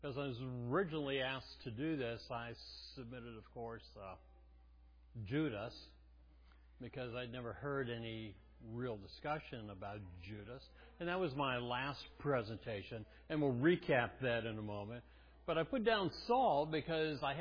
Because I was originally asked to do this, I submitted, of course, Judas, because I'd never heard any real discussion about Judas. And that was my last presentation, and we'll recap that in a moment. But I put down Saul because I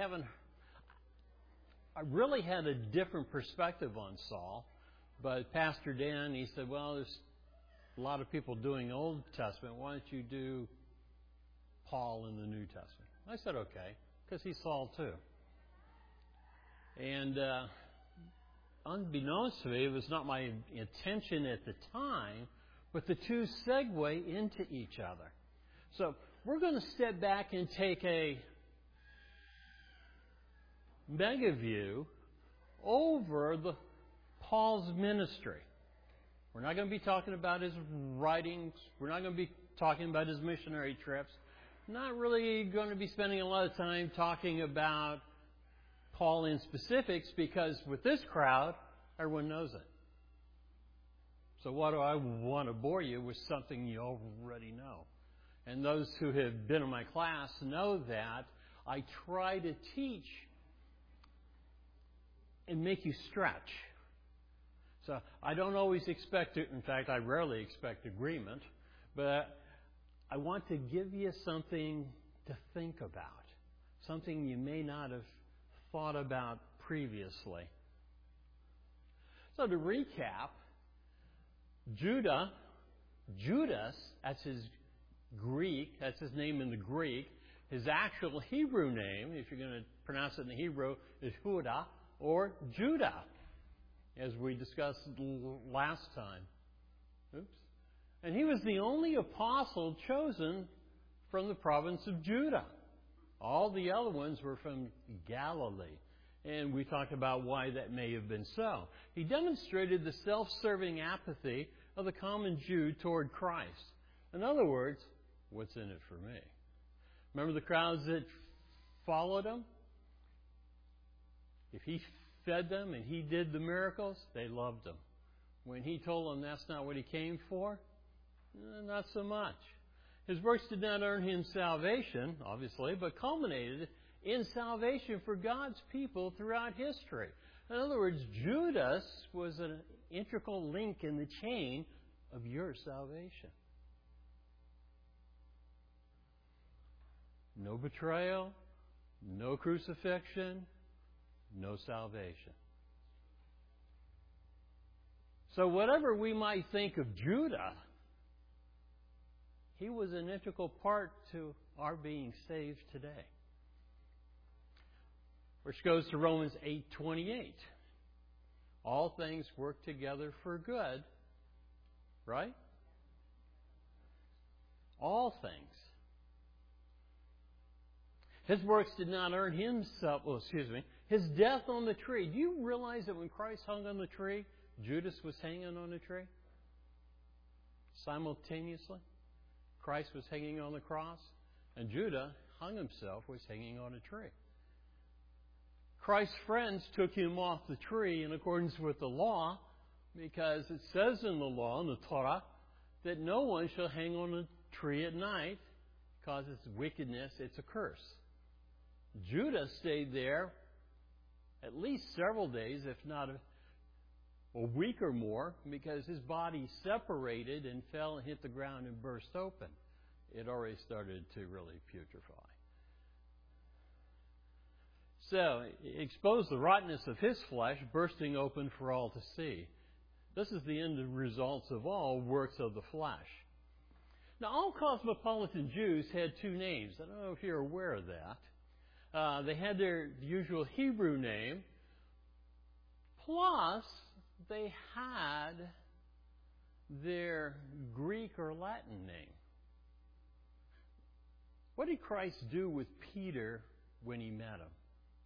really had a different perspective on Saul. But Pastor Dan, he said, well, there's a lot of people doing Old Testament. Why don't you do Paul in the New Testament? I said, okay, because he's Saul too. And unbeknownst to me, it was not my intention at the time, but the two segue into each other. So we're going to step back and take a mega view over Paul's ministry. We're not going to be talking about his writings. We're not going to be talking about his missionary trips. Not really going to be spending a lot of time talking about Paul in specifics, because with this crowd, everyone knows it. So why do I want to bore you with something you already know? And those who have been in my class know that I try to teach and make you stretch. So I don't always expect it. In fact, I rarely expect agreement. But I want to give you something to think about. Something you may not have thought about previously. So to recap, Judas, that's his name in the Greek. His actual Hebrew name, if you're going to pronounce it in the Hebrew, is Huda or Judah, as we discussed last time. Oops. And he was the only apostle chosen from the province of Judah. All the other ones were from Galilee. And we talked about why that may have been so. He demonstrated the self-serving apathy of the common Jew toward Christ. In other words, what's in it for me? Remember the crowds that followed him? If he fed them and he did the miracles, they loved him. When he told them that's not what he came for, not so much. His works did not earn him salvation, obviously, but culminated in salvation for God's people throughout history. In other words, Judas was an integral link in the chain of your salvation. No betrayal, no crucifixion, no salvation. So whatever we might think of Judah, he was an integral part to our being saved today. Which goes to Romans 8:28. All things work together for good, right? All things. His works did not earn his death on the tree. Do you realize that when Christ hung on the tree, Judas was hanging on the tree? Simultaneously? Christ was hanging on the cross, and Judah hung himself, was hanging on a tree. Christ's friends took him off the tree in accordance with the law, because it says in the law, in the Torah, that no one shall hang on a tree at night, because it's wickedness, it's a curse. Judah stayed there at least several days, if not a week or more, because his body separated and fell and hit the ground and burst open. It already started to really putrefy. So, it exposed the rottenness of his flesh, bursting open for all to see. This is the end results of all works of the flesh. Now, all cosmopolitan Jews had two names. I don't know if you're aware of that. They had their usual Hebrew name, plus they had their Greek or Latin name. What did Christ do with Peter when he met him?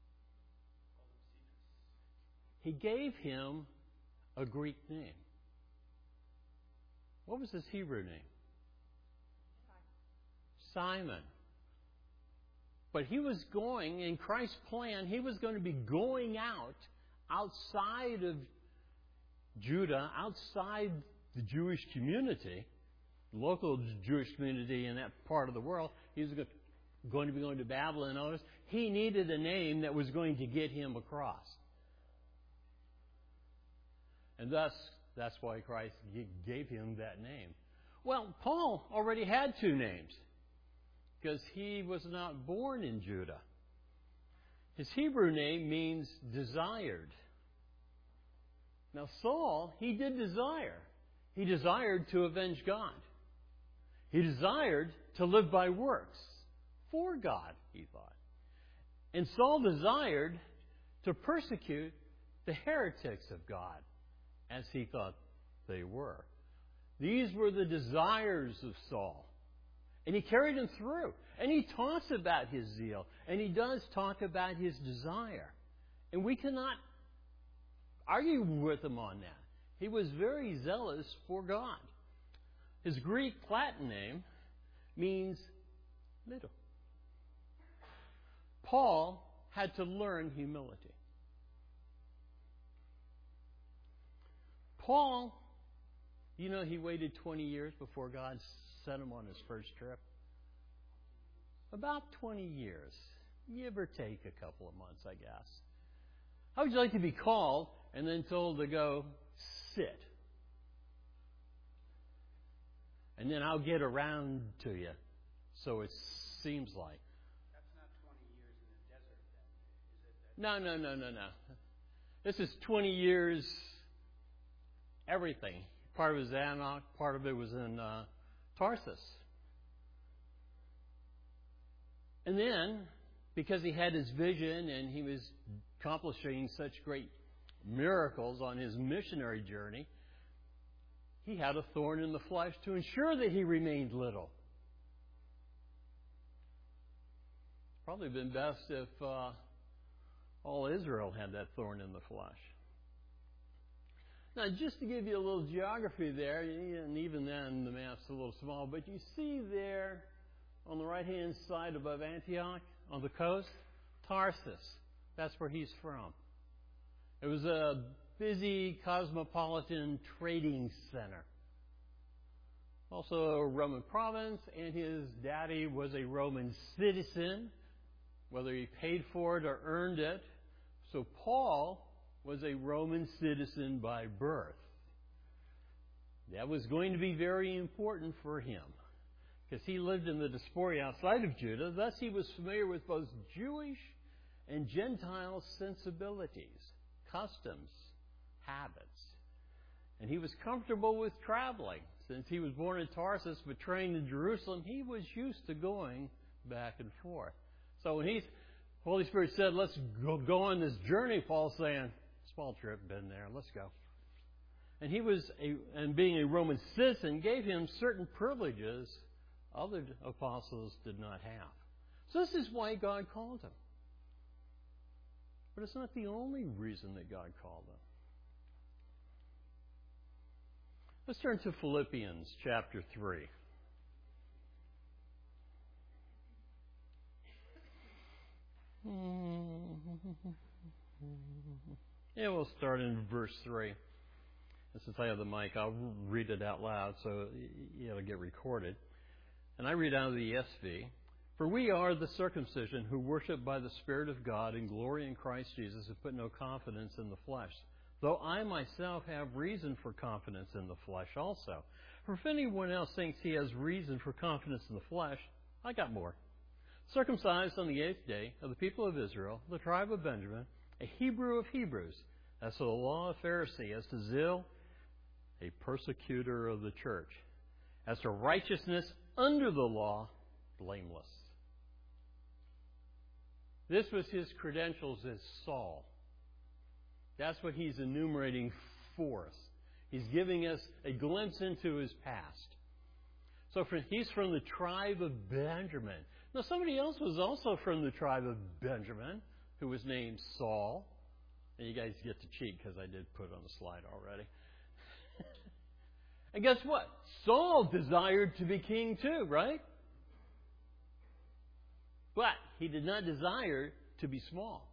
He gave him a Greek name. What was his Hebrew name? Simon. But he was going, in Christ's plan, he was going to be going outside of Judah, outside the Jewish community, local Jewish community in that part of the world. He was going to going to be going to Babylon. Notice, he needed a name that was going to get him across. And thus, that's why Christ gave him that name. Well, Paul already had two names because he was not born in Judah. His Hebrew name means desired. Now, Saul, he did desire. He desired to avenge God. He desired to live by works for God, he thought. And Saul desired to persecute the heretics of God, as he thought they were. These were the desires of Saul. And he carried them through. And he talks about his zeal. And he does talk about his desire. And we cannot argue with him on that. He was very zealous for God. His Greek Latin name means little. Paul had to learn humility. Paul, you know, he waited 20 years before God sent him on his first trip. About 20 years. Give or take a couple of months, I guess. How would you like to be called and then told to go sit? And then I'll get around to you. So it seems like. That's not 20 years in the desert, then, is it? No. This is 20 years, everything. Part of it was Antioch, part of it was in Tarsus. And then, because he had his vision and he was accomplishing such great miracles on his missionary journey, he had a thorn in the flesh to ensure that he remained little. It's probably been best if all Israel had that thorn in the flesh. Now, just to give you a little geography there, and even then the map's a little small, but you see there on the right-hand side above Antioch, on the coast, Tarsus. That's where he's from. It was a busy cosmopolitan trading center. Also a Roman province, and his daddy was a Roman citizen, whether he paid for it or earned it. So Paul was a Roman citizen by birth. That was going to be very important for him, because he lived in the diaspora outside of Judah. Thus, he was familiar with both Jewish and Gentile sensibilities, customs, habits. And he was comfortable with traveling. Since he was born in Tarsus but trained in Jerusalem, he was used to going back and forth. So when Holy Spirit said, let's go on this journey, Paul's saying, small trip, been there, let's go. And being a Roman citizen gave him certain privileges other apostles did not have. So this is why God called him. But it's not the only reason that God called him. Let's turn to Philippians chapter 3. Yeah, we'll start in verse 3. And since I have the mic, I'll read it out loud so it'll get recorded. And I read out of the ESV. For we are the circumcision who worship by the Spirit of God and glory in Christ Jesus and put no confidence in the flesh. Though I myself have reason for confidence in the flesh also. For if anyone else thinks he has reason for confidence in the flesh, I got more. Circumcised on the 8th day of the people of Israel, the tribe of Benjamin, a Hebrew of Hebrews, as to the law of Pharisee, as to zeal, a persecutor of the church, as to righteousness under the law, blameless. This was his credentials as Saul. That's what he's enumerating for us. He's giving us a glimpse into his past. So he's from the tribe of Benjamin. Now, somebody else was also from the tribe of Benjamin, who was named Saul. And you guys get to cheat because I did put it on the slide already. And guess what? Saul desired to be king too, right? But he did not desire to be small.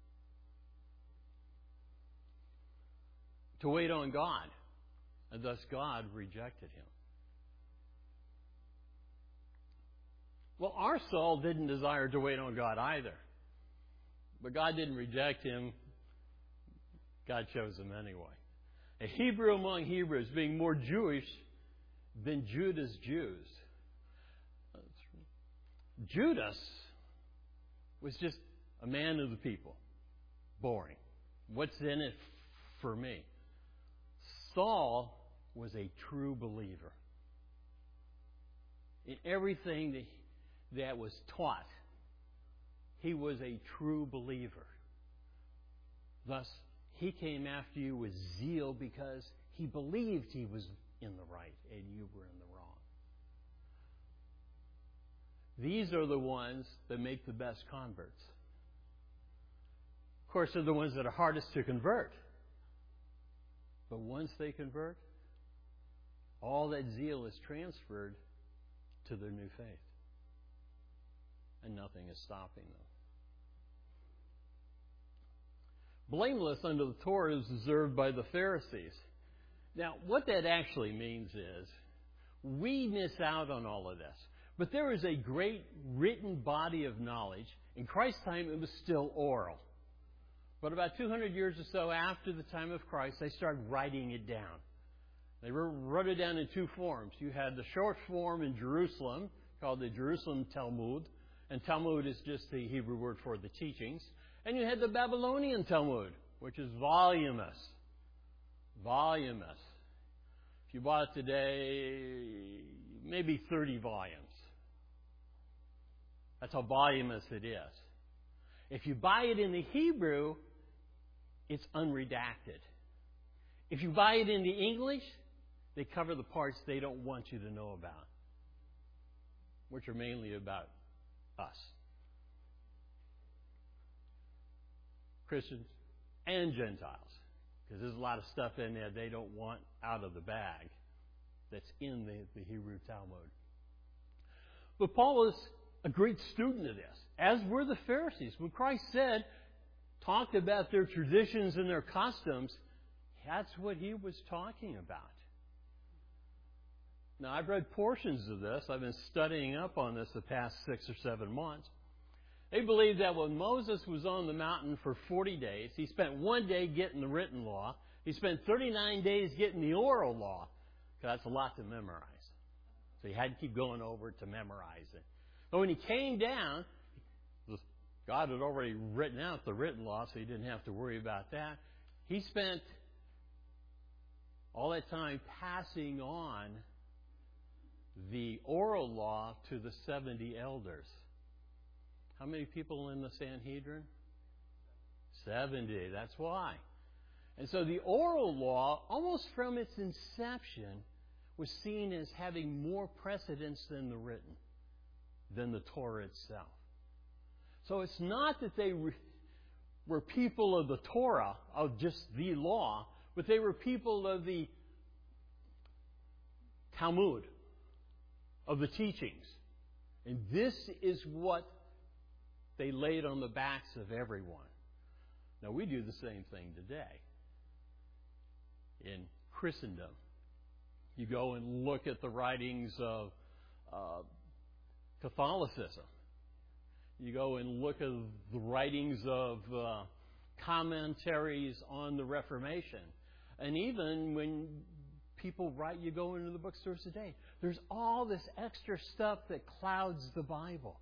To wait on God. And thus God rejected him. Well, our Saul didn't desire to wait on God either. But God didn't reject him. God chose him anyway. A Hebrew among Hebrews, being more Jewish than Judah's Jews. Judas was just a man of the people. Boring. What's in it for me? Saul was a true believer. In everything that was taught, he was a true believer. Thus, he came after you with zeal because he believed he was in the right and you were in the wrong. These are the ones that make the best converts. Of course, they're the ones that are hardest to convert. But once they convert, all that zeal is transferred to their new faith. And nothing is stopping them. Blameless under the Torah is observed by the Pharisees. Now, what that actually means is we miss out on all of this. But there is a great written body of knowledge. In Christ's time, it was still oral. But about 200 years or so after the time of Christ, they started writing it down. They wrote it down in two forms. You had the short form in Jerusalem, called the Jerusalem Talmud. And Talmud is just the Hebrew word for the teachings. And you had the Babylonian Talmud, which is voluminous. Voluminous. If you bought it today, maybe 30 volumes. That's how voluminous it is. If you buy it in the Hebrew, it's unredacted. If you buy it in the English, they cover the parts they don't want you to know about, which are mainly about us. Christians and Gentiles. Because there's a lot of stuff in there they don't want out of the bag that's in the Hebrew Talmud. But Paul was a great student of this, as were the Pharisees. When Christ talked about their traditions and their customs, that's what he was talking about. Now, I've read portions of this. I've been studying up on this the past 6 or 7 months. They believe that when Moses was on the mountain for 40 days, he spent 1 day getting the written law. He spent 39 days getting the oral law, because that's a lot to memorize. So he had to keep going over to memorize it. But when he came down, God had already written out the written law, so he didn't have to worry about that. He spent all that time passing on the oral law to the 70 elders. How many people in the Sanhedrin? 70. That's why. And so the oral law, almost from its inception, was seen as having more precedence than the written, than the Torah itself. So it's not that they were people of the Torah, of just the law, but they were people of the Talmud, of the teachings. And this is what they laid on the backs of everyone. Now, we do the same thing today in Christendom. You go and look at the writings of Catholicism. You go and look at the writings of commentaries on the Reformation. And even when people write, you go into the bookstores today, there's all this extra stuff that clouds the Bible.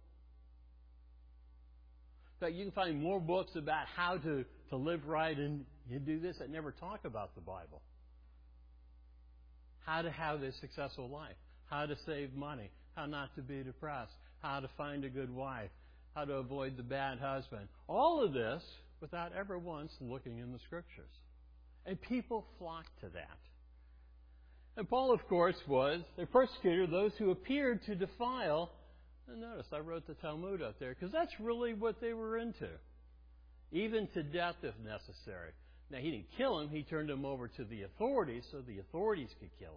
In fact, you can find more books about how to live right and you do this that never talk about the Bible. How to have a successful life. How to save money. How not to be depressed. How to find a good wife. How to avoid the bad husband. All of this without ever once looking in the Scriptures. And people flocked to that. And Paul, of course, was a persecutor of those who appeared to defile. And notice, I wrote the Talmud up there, because that's really what they were into. Even to death if necessary. Now, he didn't kill him. He turned him over to the authorities so the authorities could kill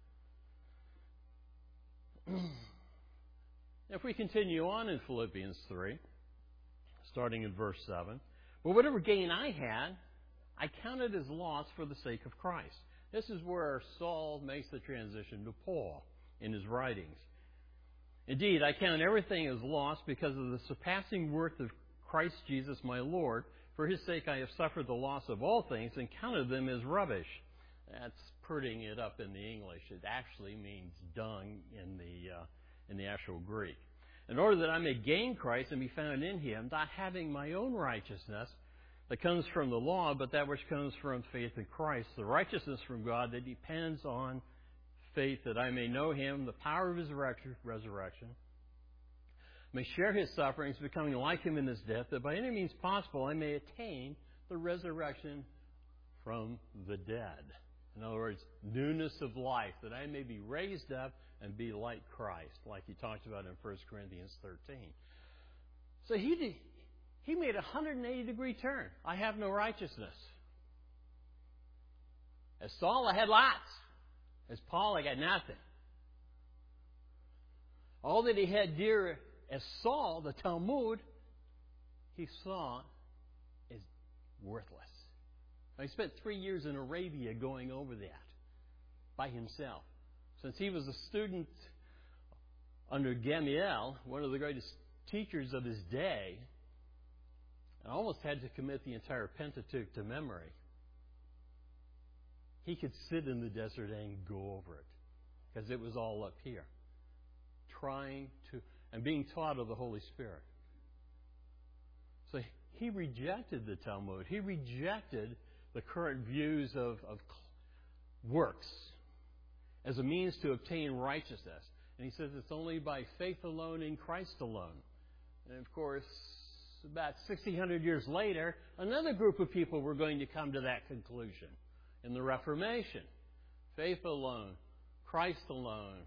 him. If we continue on in Philippians 3, starting in verse 7, but whatever gain I had, I counted as loss for the sake of Christ. This is where Saul makes the transition to Paul in his writings. Indeed, I count everything as loss because of the surpassing worth of Christ Jesus my Lord. For his sake I have suffered the loss of all things and counted them as rubbish. That's putting it up in the English. It actually means dung in the actual Greek. In order that I may gain Christ and be found in him, not having my own righteousness that comes from the law, but that which comes from faith in Christ, the righteousness from God that depends on faith, that I may know him, the power of his resurrection, may share his sufferings, becoming like him in his death, that by any means possible I may attain the resurrection from the dead. In other words, newness of life, that I may be raised up and be like Christ, like he talked about in 1 Corinthians 13. So he made a 180-degree turn. I have no righteousness. As Saul, I had lots. As Paul, I got nothing. All that he had dear as Saul, the Talmud, he saw as worthless. Now, he spent 3 years in Arabia going over that by himself. Since he was a student under Gamaliel, one of the greatest teachers of his day, and almost had to commit the entire Pentateuch to memory, he could sit in the desert and go over it because it was all up here, trying to and being taught of the Holy Spirit. So he rejected the Talmud. He rejected the current views of works as a means to obtain righteousness. And he says it's only by faith alone in Christ alone. And of course, about 1,600 years later, another group of people were going to come to that conclusion in the Reformation. Faith alone, Christ alone,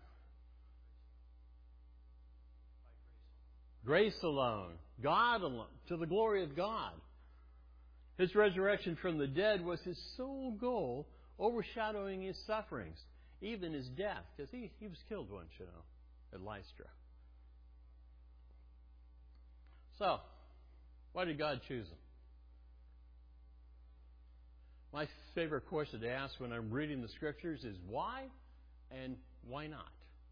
grace alone, God alone, to the glory of God. His resurrection from the dead was his sole goal, overshadowing his sufferings, even his death, because he was killed once, at Lystra. So, why did God choose him? My favorite question to ask when I'm reading the Scriptures is why and why not?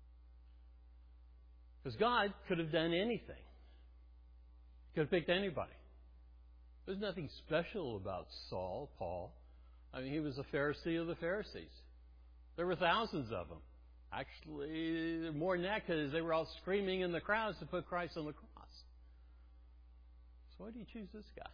Because God could have done anything. He could have picked anybody. There's nothing special about Saul, Paul. I mean, he was a Pharisee of the Pharisees. There were thousands of them. Actually, more than that, because they were all screaming in the crowds to put Christ on the cross. So why do you choose this guy?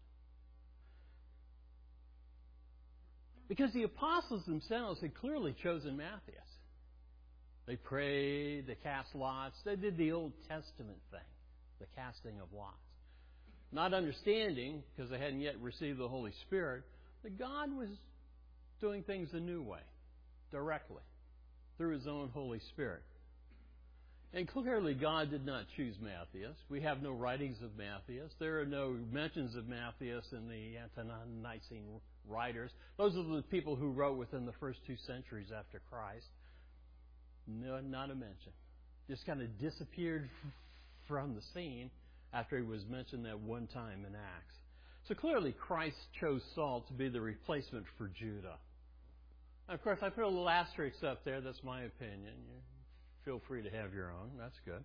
Because the apostles themselves had clearly chosen Matthias. They prayed, they cast lots, they did the Old Testament thing, the casting of lots. Not understanding, because they hadn't yet received the Holy Spirit, that God was doing things a new way, directly, through His own Holy Spirit. And clearly God did not choose Matthias. We have no writings of Matthias. There are no mentions of Matthias in the Ante-Nicene writers. Those are the people who wrote within the first 2 centuries after Christ. No, not a mention. Just kind of disappeared from the scene after he was mentioned that one time in Acts. So clearly Christ chose Saul to be the replacement for Judah. And of course, I put a little asterisk up there. That's my opinion. Feel free to have your own. That's good.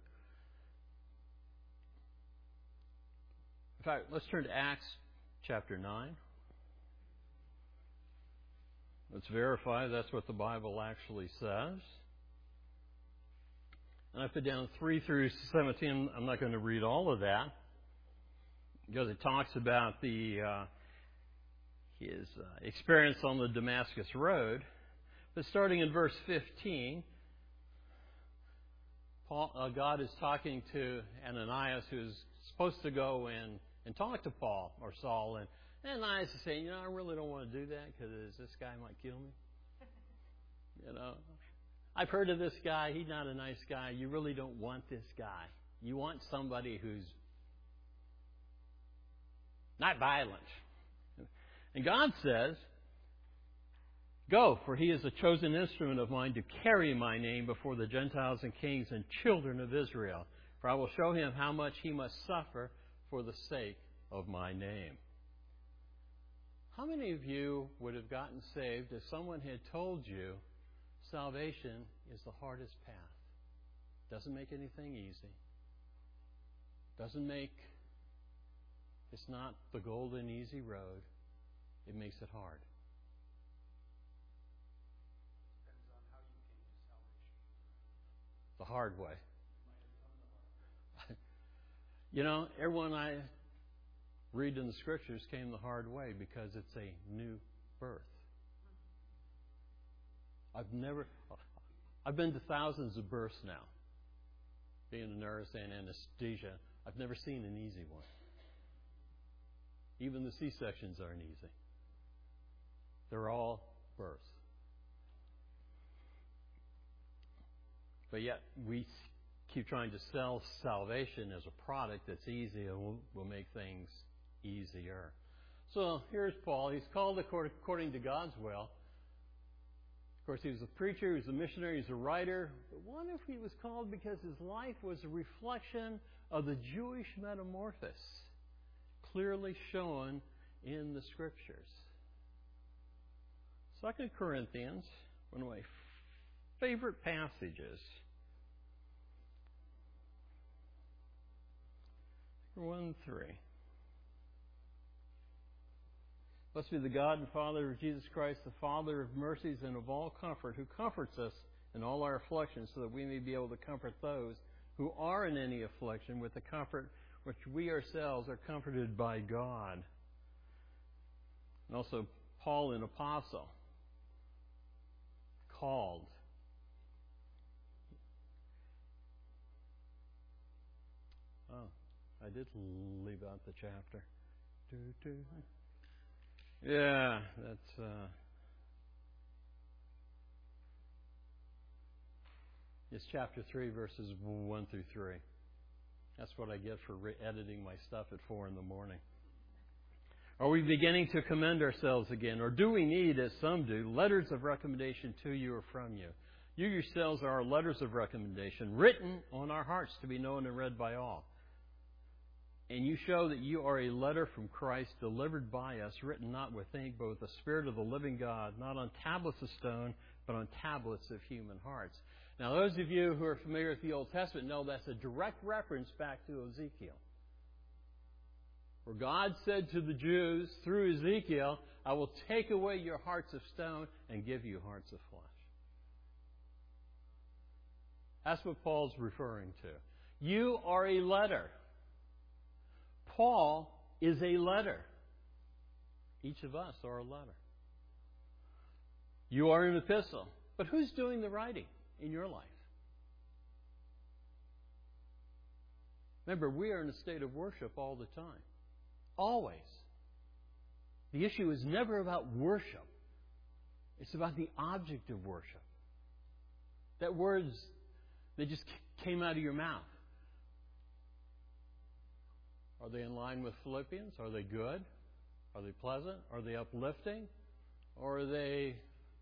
In fact, let's turn to Acts chapter 9. Let's verify that's what the Bible actually says. And I put down 3 through 17. I'm not going to read all of that because it talks about his experience on the Damascus Road. But starting in verse 15, God is talking to Ananias, who's supposed to go and talk to Paul or Saul. And Ananias is saying, I really don't want to do that because this guy might kill me. I've heard of this guy. He's not a nice guy. You really don't want this guy. You want somebody who's not violent. And God says, go, for he is a chosen instrument of mine to carry my name before the Gentiles and kings and children of Israel. For I will show him how much he must suffer for the sake of my name. How many of you would have gotten saved if someone had told you salvation is the hardest path Doesn't make anything easy. It's not the golden easy road. It makes it hard. Depends on how you came to salvation. The hard way. You might have come the hard way. Everyone I read in the Scriptures came the hard way because it's a new birth. I've been to thousands of births now. Being a nurse and anesthesia, I've never seen an easy one. Even the C-sections aren't easy. They're all births. But yet, we keep trying to sell salvation as a product that's easy and will make things easier. So here's Paul. He's called according to God's will. Of course, he was a preacher, he was a missionary, he was a writer. But what if he was called because his life was a reflection of the Jewish metamorphosis clearly shown in the Scriptures? 2 Corinthians, one of my favorite passages. 1:3. Blessed be the God and Father of Jesus Christ, the Father of mercies and of all comfort, who comforts us in all our afflictions, so that we may be able to comfort those who are in any affliction with the comfort which we ourselves are comforted by God. And also Paul, an apostle, called. Oh, I did leave out the chapter. Yeah, that's... It's chapter 3, verses 1 through 3. That's what I get for editing my stuff at 4 in the morning. Are we beginning to commend ourselves again? Or do we need, as some do, letters of recommendation to you or from you? You yourselves are letters of recommendation, written on our hearts to be known and read by all. And you show that you are a letter from Christ, delivered by us, written not with ink, but with the Spirit of the living God, not on tablets of stone, but on tablets of human hearts. Now, those of you who are familiar with the Old Testament know that's a direct reference back to Ezekiel, where God said to the Jews through Ezekiel, I will take away your hearts of stone and give you hearts of flesh. That's what Paul's referring to. You are a letter. Paul is a letter. Each of us are a letter. You are an epistle. But who's doing the writing in your life? Remember, we are in a state of worship all the time. Always. The issue is never about worship. It's about the object of worship. That words that just came out of your mouth. Are they in line with Philippians? Are they good? Are they pleasant? Are they uplifting? Or are they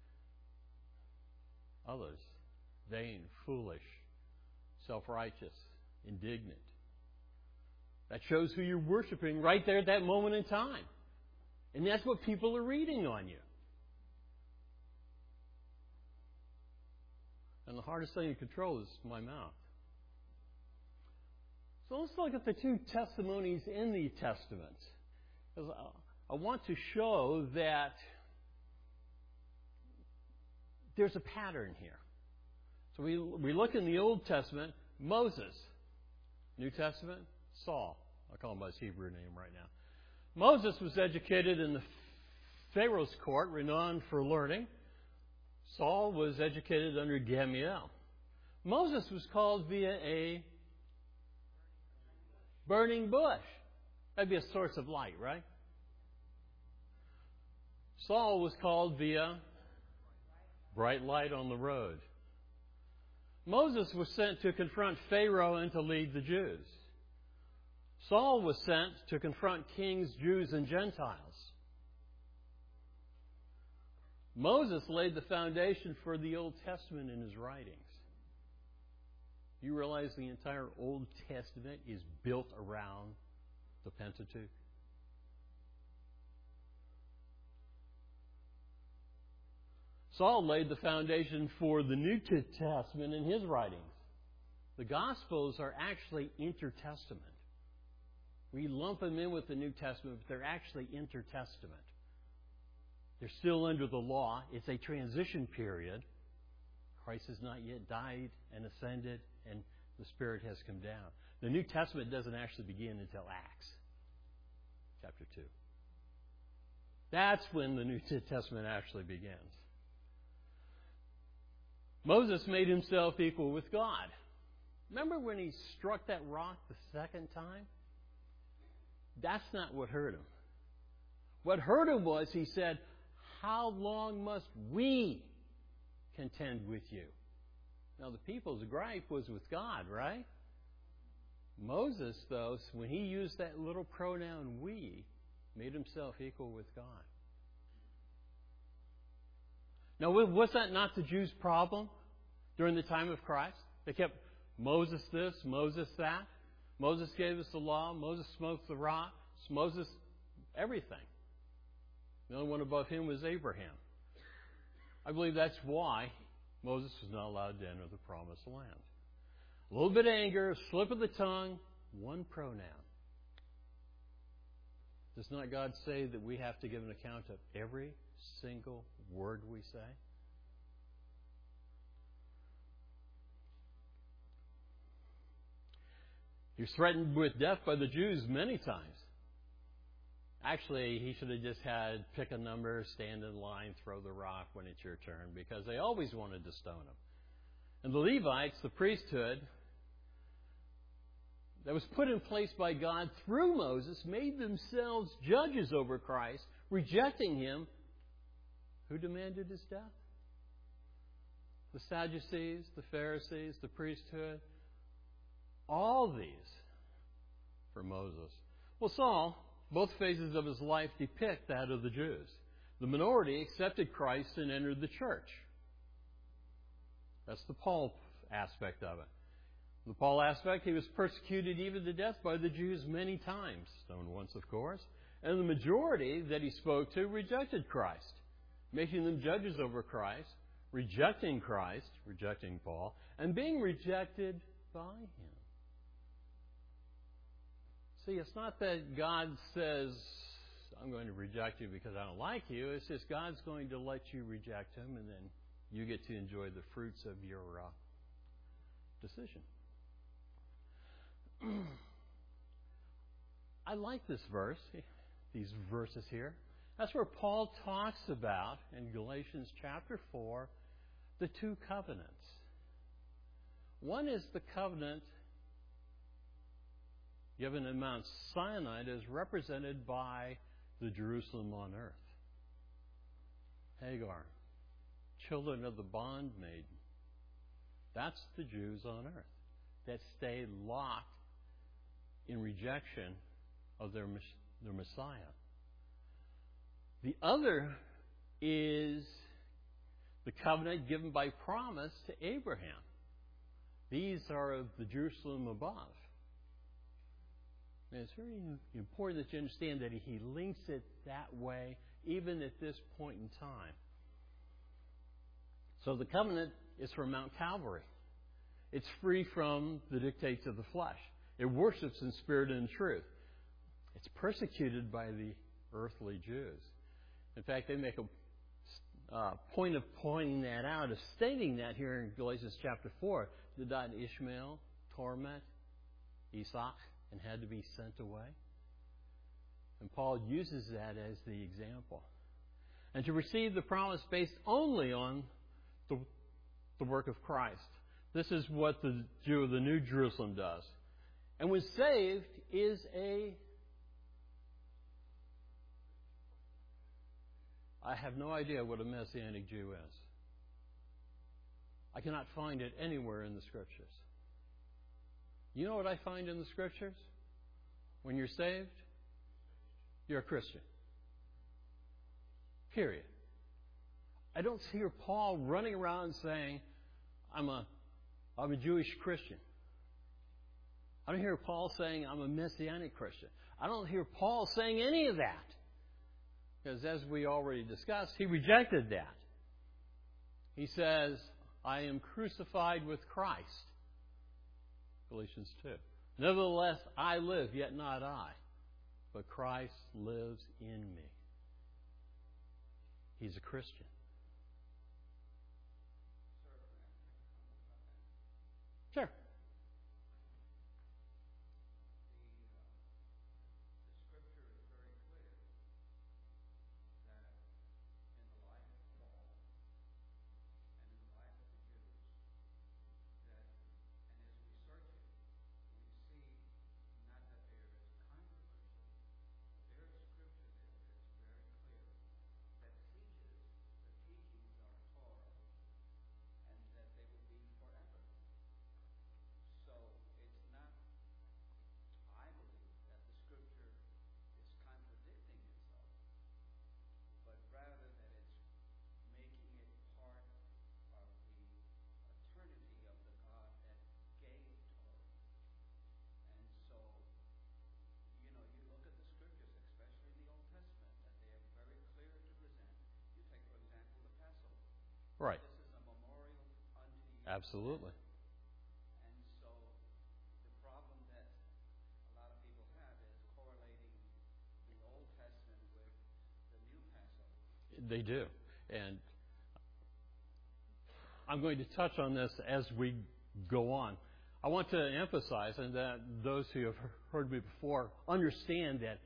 others? Vain, foolish, self-righteous, indignant. That shows who you're worshiping right there at that moment in time. And that's what people are reading on you. And the hardest thing to control is my mouth. So let's look at the two testimonies in the Testament. Because I want to show that there's a pattern here. So we look in the Old Testament, Moses. New Testament, Saul. I'll call him by his Hebrew name right now. Moses was educated in the Pharaoh's court, renowned for learning. Saul was educated under Gamaliel. Moses was called via a burning bush. That'd be a source of light, right? Saul was called via bright light on the road. Moses was sent to confront Pharaoh and to lead the Jews. Saul was sent to confront kings, Jews, and Gentiles. Moses laid the foundation for the Old Testament in his writings. You realize the entire Old Testament is built around the Pentateuch? Saul laid the foundation for the New Testament in his writings. The Gospels are actually intertestament. We lump them in with the New Testament, but they're actually intertestament. They're still under the law. It's a transition period. Christ has not yet died and ascended, and the Spirit has come down. The New Testament doesn't actually begin until Acts chapter 2. That's when the New Testament actually begins. Moses made himself equal with God. Remember when he struck that rock the second time? That's not what hurt him. What hurt him was he said, "How long must we contend with you?" Now the people's gripe was with God, right? Moses, though, when he used that little pronoun "we," made himself equal with God. Now, was that not the Jews' problem during the time of Christ? They kept Moses this, Moses that. Moses gave us the law. Moses smote the rock. Moses, everything. The only one above him was Abraham. I believe that's why Moses was not allowed to enter the promised land. A little bit of anger, a slip of the tongue, one pronoun. Does not God say that we have to give an account of every single word we say? He was threatened with death by the Jews many times. Actually, he should have just had pick a number, stand in line, throw the rock when it's your turn, because they always wanted to stone him. And the Levites, the priesthood, that was put in place by God through Moses, made themselves judges over Christ, rejecting him. Who demanded his death? The Sadducees, the Pharisees, the priesthood. All these for Moses. Well, Saul, both phases of his life depict that of the Jews. The minority accepted Christ and entered the church. That's the Paul aspect of it. The Paul aspect, he was persecuted even to death by the Jews many times. Stoned once, of course. And the majority that he spoke to rejected Christ, making them judges over Christ, rejecting Christ, rejecting Paul, and being rejected by him. See, it's not that God says, "I'm going to reject you because I don't like you." It's just God's going to let you reject him, and then you get to enjoy the fruits of your decision. I like this verse, these verses here. That's where Paul talks about, in Galatians chapter 4, the two covenants. One is the covenant given in Mount Sinai, is represented by the Jerusalem on earth. Hagar, children of the bondmaiden. That's the Jews on earth that stay locked in rejection of their Messiah. The other is the covenant given by promise to Abraham. These are of the Jerusalem above. And it's very important that you understand that he links it that way, even at this point in time. So the covenant is from Mount Calvary. It's free from the dictates of the flesh. It worships in spirit and truth. It's persecuted by the earthly Jews. In fact, they make a point of pointing that out, of stating that here in Galatians chapter 4. Did not Ishmael torment Isaac and had to be sent away? And Paul uses that as the example. And to receive the promise based only on the work of Christ. This is what the Jew of the New Jerusalem does. And when saved is I have no idea what a Messianic Jew is. I cannot find it anywhere in the Scriptures. You know what I find in the Scriptures? When you're saved, you're a Christian. Period. I don't hear Paul running around saying, I'm a Jewish Christian. I don't hear Paul saying, I'm a Messianic Christian. I don't hear Paul saying any of that. Because as we already discussed, he rejected that. He says, I am crucified with Christ. Galatians 2. Nevertheless, I live, yet not I, but Christ lives in me. He's a Christian. Sure. Right. This is a memorial unto you. Absolutely. And so the problem that a lot of people have is correlating the Old Testament with the New Passover. They do. And I'm going to touch on this as we go on. I want to emphasize, and that those who have heard me before understand that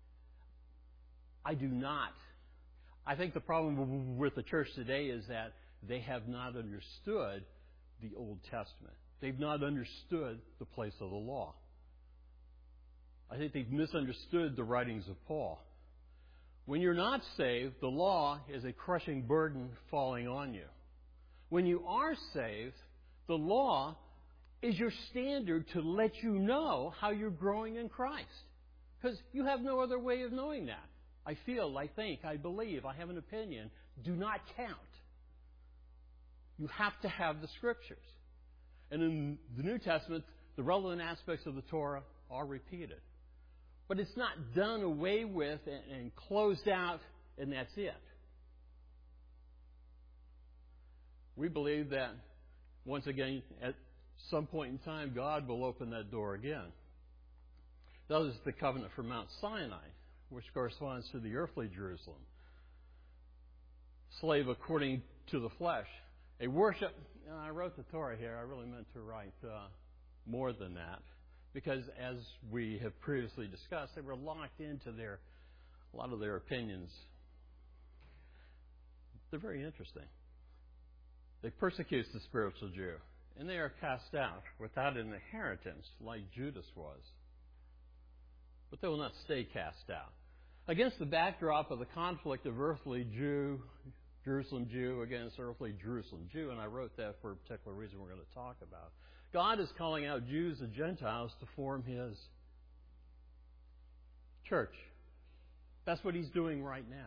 I do not. I think the problem with the church today is that they have not understood the Old Testament. They've not understood the place of the law. I think they've misunderstood the writings of Paul. When you're not saved, the law is a crushing burden falling on you. When you are saved, the law is your standard to let you know how you're growing in Christ. Because you have no other way of knowing that. I feel, I think, I believe, I have an opinion. Do not count. You have to have the Scriptures. And in the New Testament, the relevant aspects of the Torah are repeated. But it's not done away with and closed out, and that's it. We believe that, once again, at some point in time, God will open that door again. That was the covenant for Mount Sinai, which corresponds to the earthly Jerusalem. Slave according to the flesh. A worship, I wrote the Torah here. I really meant to write more than that. Because as we have previously discussed, they were locked into a lot of their opinions. They're very interesting. They persecute the spiritual Jew. And they are cast out without an inheritance like Judas was. But they will not stay cast out. Against the backdrop of the conflict of earthly Jew, Jerusalem Jew against earthly Jerusalem Jew, and I wrote that for a particular reason we're going to talk about. God is calling out Jews and Gentiles to form His church. That's what He's doing right now.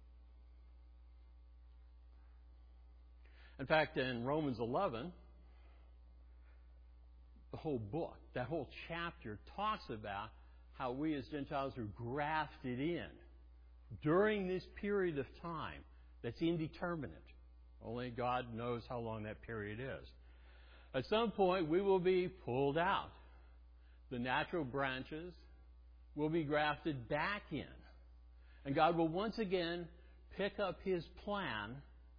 In fact, in Romans 11, the whole book, that whole chapter talks about how we as Gentiles are grafted in during this period of time that's indeterminate. Only God knows how long that period is. At some point, we will be pulled out. The natural branches will be grafted back in. And God will once again pick up His plan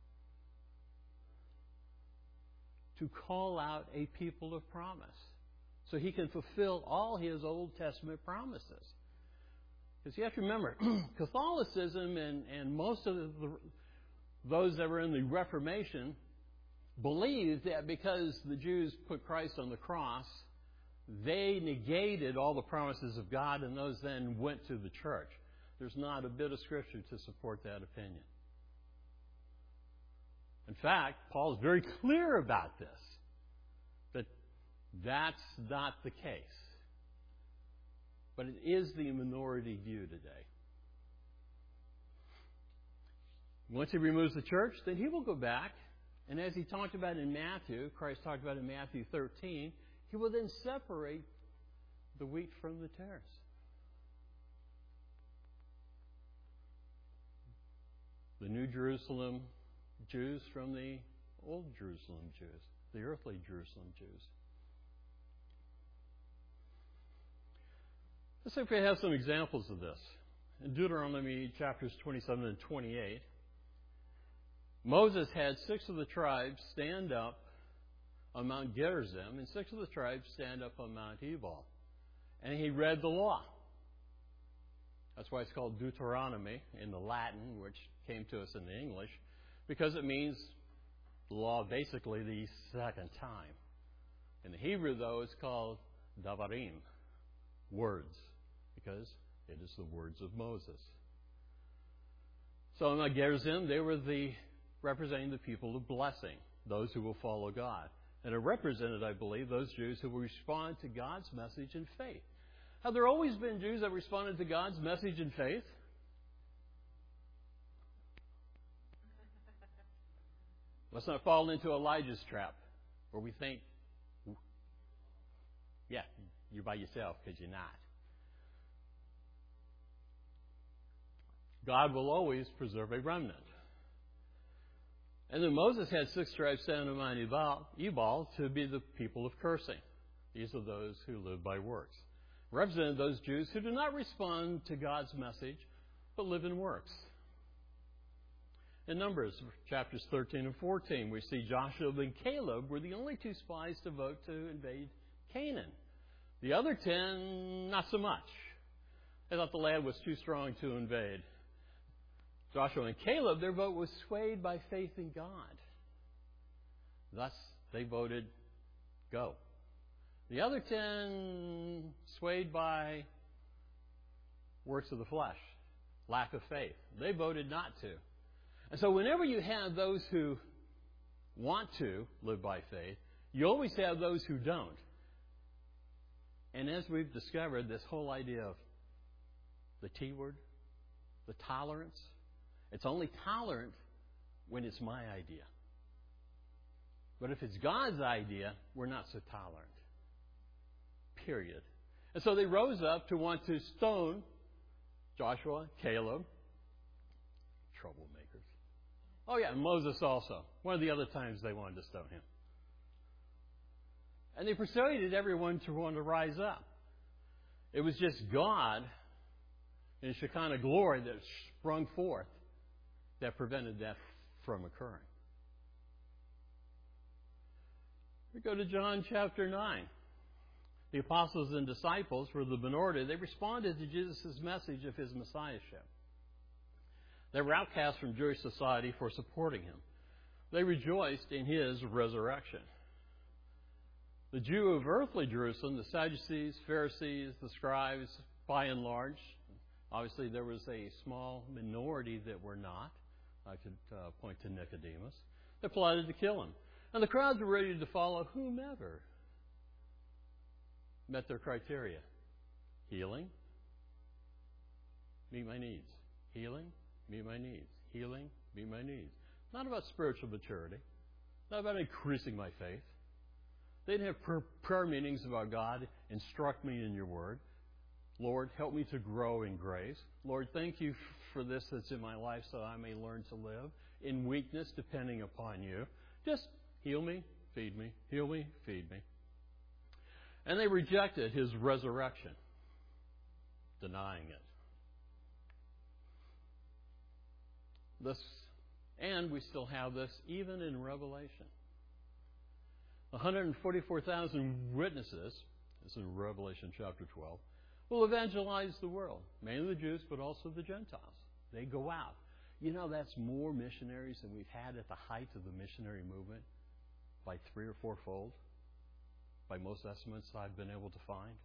to call out a people of promise, so He can fulfill all His Old Testament promises. Because you have to remember, Catholicism and most of those that were in the Reformation believed that because the Jews put Christ on the cross, they negated all the promises of God, and those then went to the church. There's not a bit of Scripture to support that opinion. In fact, Paul is very clear about this, that that's not the case. But it is the minority view today. Once He removes the church, then He will go back, and as He talked about in Matthew, Christ talked about in Matthew 13, He will then separate the wheat from the tares. The New Jerusalem Jews from the Old Jerusalem Jews, the earthly Jerusalem Jews. Let's see if we have some examples of this. In Deuteronomy chapters 27 and 28, Moses had 6 of the tribes stand up on Mount Gerizim, and 6 of the tribes stand up on Mount Ebal. And he read the law. That's why it's called Deuteronomy in the Latin, which came to us in the English, because it means the law basically the second time. In the Hebrew, though, it's called Davarim, words, because it is the words of Moses. So in Mount Gerizim, they were representing the people of blessing, those who will follow God. And it represented, I believe, those Jews who will respond to God's message in faith. Have there always been Jews that responded to God's message in faith? Let's not fall into Elijah's trap, where we think, yeah, you're by yourself, because you're not. God will always preserve a remnant. And then Moses had 6 tribes stand on Mount Ebal to be the people of cursing. These are those who live by works. Represented those Jews who do not respond to God's message, but live in works. In Numbers, chapters 13 and 14, we see Joshua and Caleb were the only 2 spies to vote to invade Canaan. The other 10, not so much. They thought the land was too strong to invade. Joshua and Caleb, their vote was swayed by faith in God. Thus, they voted go. The other 10 swayed by works of the flesh, lack of faith. They voted not to. And so whenever you have those who want to live by faith, you always have those who don't. And as we've discovered, this whole idea of the T word, the tolerance, it's only tolerant when it's my idea. But if it's God's idea, we're not so tolerant. Period. And so they rose up to want to stone Joshua, Caleb, troublemakers. Oh yeah, and Moses also. One of the other times they wanted to stone him. And they persuaded everyone to want to rise up. It was just God in Shekinah glory that sprung forth that prevented that from occurring. We go to John chapter 9. The apostles and disciples were the minority. They responded to Jesus' message of his messiahship. They were outcast from Jewish society for supporting him. They rejoiced in his resurrection. The Jew of earthly Jerusalem, the Sadducees, Pharisees, the scribes, by and large, obviously there was a small minority that were not. I could point to Nicodemus. They plotted to kill him. And the crowds were ready to follow whomever met their criteria. Healing, meet my needs. Healing, meet my needs. Healing, meet my needs. Not about spiritual maturity. Not about increasing my faith. They didn't have prayer meetings about God, instruct me in your word. Lord, help me to grow in grace. Lord, thank you for this that's in my life so I may learn to live in weakness depending upon you. Just heal me, feed me, heal me, feed me. And they rejected his resurrection, denying it. And we still have this even in Revelation. 144,000 witnesses, this is in Revelation chapter 12, will evangelize the world, mainly the Jews, but also the Gentiles. They go out. You know, that's more missionaries than we've had at the height of the missionary movement by 3 or 4-fold, by most estimates I've been able to find.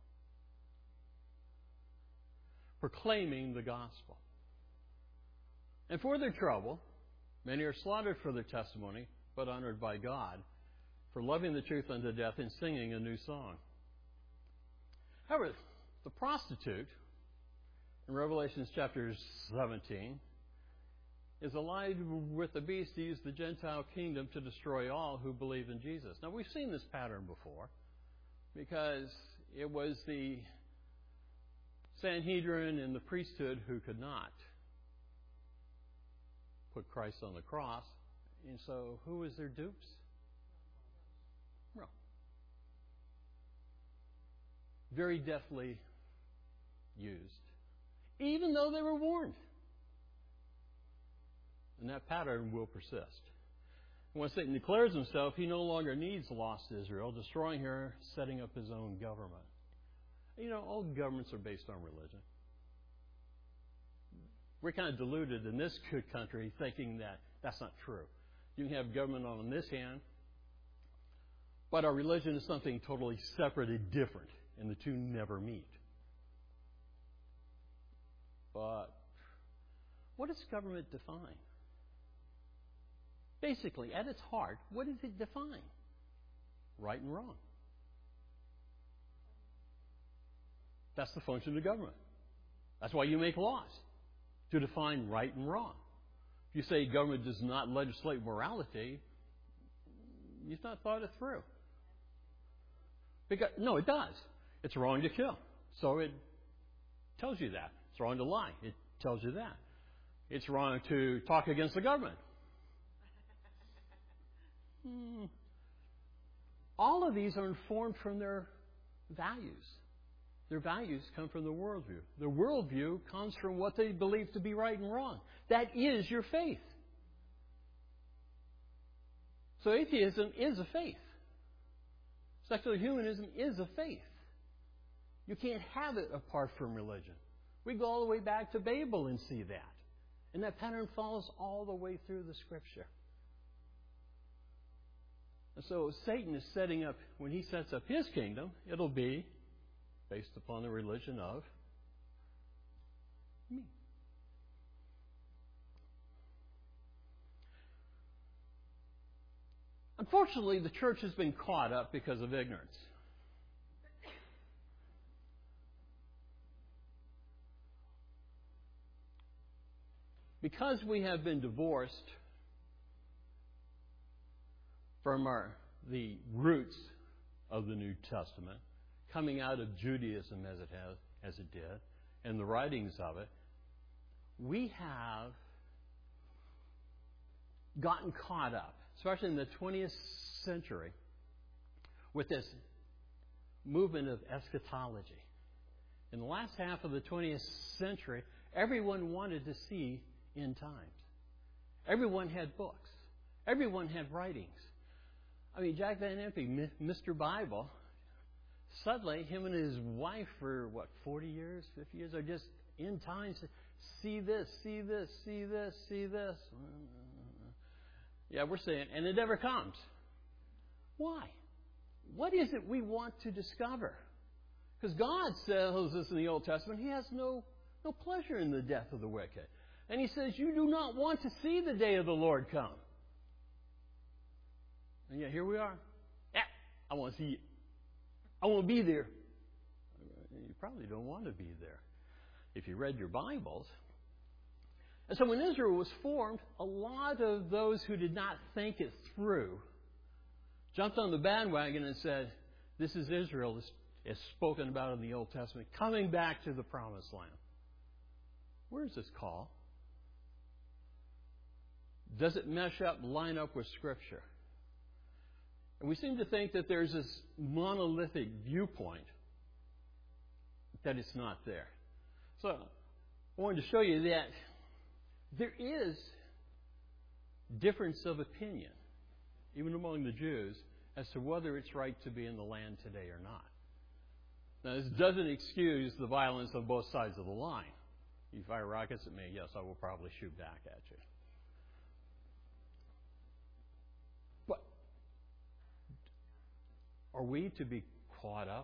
Proclaiming the gospel. And for their trouble, many are slaughtered for their testimony, but honored by God for loving the truth unto death and singing a new song. However, the prostitute in Revelation chapter 17 is allied with the beast to use the Gentile kingdom to destroy all who believe in Jesus. Now, we've seen this pattern before because it was the Sanhedrin and the priesthood who could not put Christ on the cross. And so who was their dupes? Rome. Very deftly used, even though they were warned. And that pattern will persist. When Satan declares himself, he no longer needs lost Israel, destroying her, setting up his own government. You know, all governments are based on religion. We're kind of deluded in this country thinking that that's not true. You can have government on this hand, but our religion is something totally separate and different, and the two never meet. But what does government define? Basically, at its heart, what does it define? Right and wrong. That's the function of government. That's why you make laws, to define right and wrong. If you say government does not legislate morality, you've not thought it through. No, it does. It's wrong to kill. So it tells you that. It's wrong to lie. It tells you that. It's wrong to talk against the government. All of these are informed from their values. Their values come from the worldview. The worldview comes from what they believe to be right and wrong. That is your faith. So atheism is a faith. Secular humanism is a faith. You can't have it apart from religion. We go all the way back to Babel and see that. And that pattern follows all the way through the Scripture. And so Satan is setting up, when he sets up his kingdom, it'll be based upon the religion of me. Unfortunately, the church has been caught up because of ignorance. Because we have been divorced from the roots of the New Testament, coming out of Judaism as it did, and the writings of it, we have gotten caught up, especially in the 20th century, with this movement of eschatology. In the last half of the 20th century, everyone wanted to see end times. Everyone had books. Everyone had writings. I mean, Jack Van Impe, Mr. Bible, suddenly him and his wife for, 40 years, 50 years, are just end times. See this, see this, see this, see this. Yeah, we're saying, and it never comes. Why? What is it we want to discover? Because God says this in the Old Testament, He has no pleasure in the death of the wicked. And He says, you do not want to see the day of the Lord come. And yet here we are. Yeah, I want to see it. I want to be there. You probably don't want to be there if you read your Bibles. And so when Israel was formed, a lot of those who did not think it through jumped on the bandwagon and said, this is Israel, as spoken about in the Old Testament, coming back to the Promised Land. Where is this call? Does it line up with Scripture? And we seem to think that there's this monolithic viewpoint that it's not there. So I wanted to show you that there is difference of opinion, even among the Jews, as to whether it's right to be in the land today or not. Now, this doesn't excuse the violence on both sides of the line. You fire rockets at me, yes, I will probably shoot back at you. But are we to be caught up?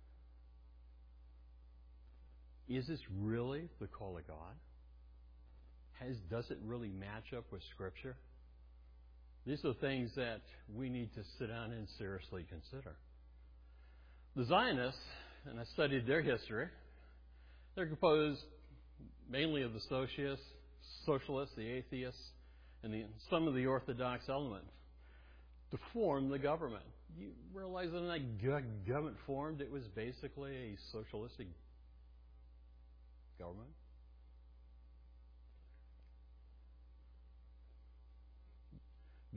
Is this really the call of God? Does it really match up with Scripture? These are things that we need to sit down and seriously consider. The Zionists, and I studied their history, they're composed mainly of the socialists, the atheists, and some of the Orthodox elements to form the government. You realize that when that government formed, it was basically a socialistic government?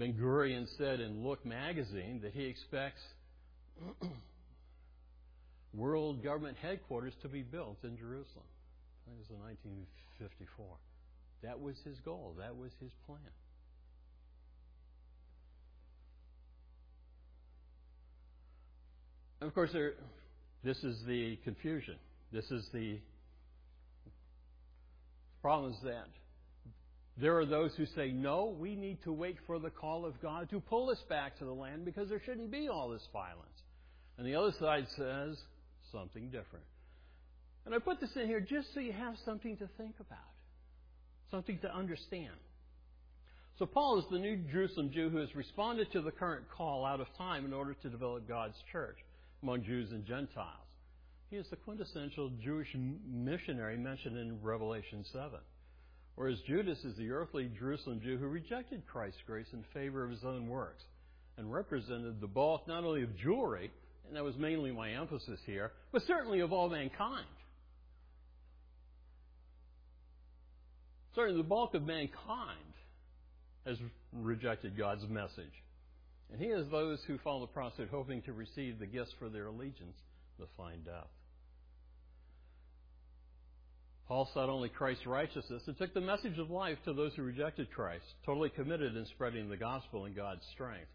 Ben-Gurion said in Look magazine that he expects world government headquarters to be built in Jerusalem. I think it was in 1954. That was his goal. That was his plan. And of course, this is the confusion. This is the problem, is that there are those who say, no, we need to wait for the call of God to pull us back to the land because there shouldn't be all this violence. And the other side says something different. And I put this in here just so you have something to think about, something to understand. So Paul is the New Jerusalem Jew who has responded to the current call out of time in order to develop God's church among Jews and Gentiles. He is the quintessential Jewish missionary mentioned in Revelation 7. Whereas Judas is the earthly Jerusalem Jew who rejected Christ's grace in favor of his own works and represented the bulk not only of Jewry, and that was mainly my emphasis here, but certainly of all mankind. Certainly the bulk of mankind has rejected God's message. And he has those who follow the process hoping to receive the gifts for their allegiance, the fine death. Paul sought only Christ's righteousness and took the message of life to those who rejected Christ, totally committed in spreading the gospel and God's strength.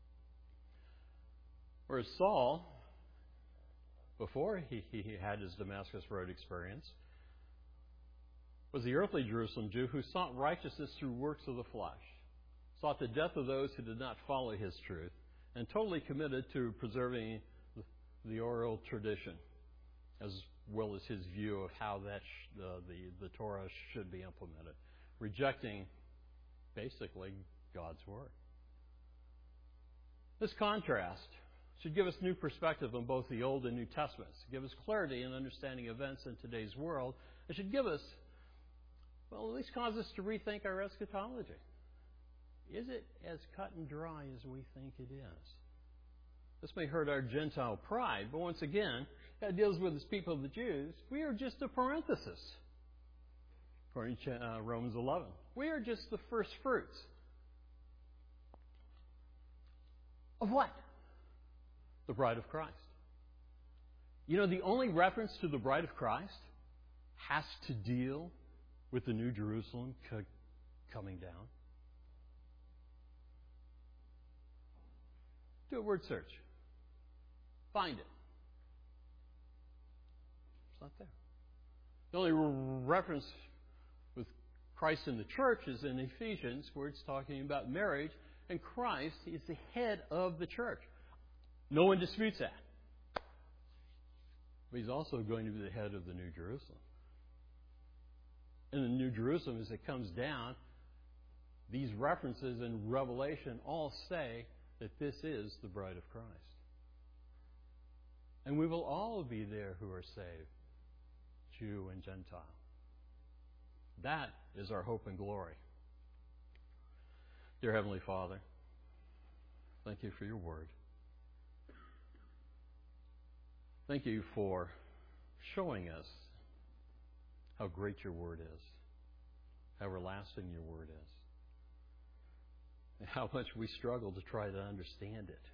Whereas Saul, before he had his Damascus Road experience, was the earthly Jerusalem Jew who sought righteousness through works of the flesh, sought the death of those who did not follow his truth, and totally committed to preserving the oral tradition, as well as his view of how that the Torah should be implemented, rejecting basically God's word. This contrast should give us new perspective on both the Old and New Testaments, give us clarity in understanding events in today's world. It should give us, well, at least cause us to rethink our eschatology. Is it as cut and dry as we think it is? This may hurt our Gentile pride, but once again, God deals with his people, the Jews. We are just a parenthesis, according to Romans 11. We are just the first fruits. Of what? The bride of Christ. You know, the only reference to the bride of Christ has to deal with the New Jerusalem coming down. Do a word search. Find it. It's not there. The only reference with Christ in the church is in Ephesians, where it's talking about marriage, and Christ is the head of the church. No one disputes that. But he's also going to be the head of the New Jerusalem. And the New Jerusalem, as it comes down, these references in Revelation all say that this is the bride of Christ. And we will all be there who are saved, Jew and Gentile. That is our hope and glory. Dear Heavenly Father, thank you for your word. Thank you for showing us how great your word is, how everlasting your word is, and how much we struggle to try to understand it.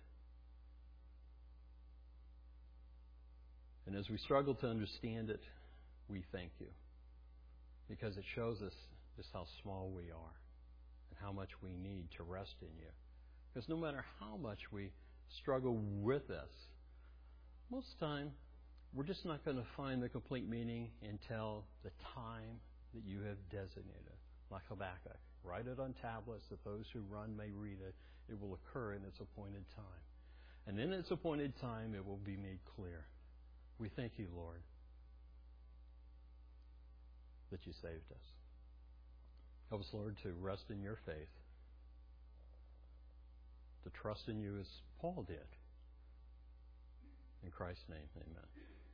And as we struggle to understand it, we thank you, because it shows us just how small we are and how much we need to rest in you. Because no matter how much we struggle with this, most of the time, we're just not going to find the complete meaning until the time that you have designated. Like Habakkuk, write it on tablets that those who run may read it. It will occur in its appointed time. And in its appointed time, it will be made clear. We thank you, Lord, that you saved us. Help us, Lord, to rest in your faith, to trust in you as Paul did. In Christ's name, amen.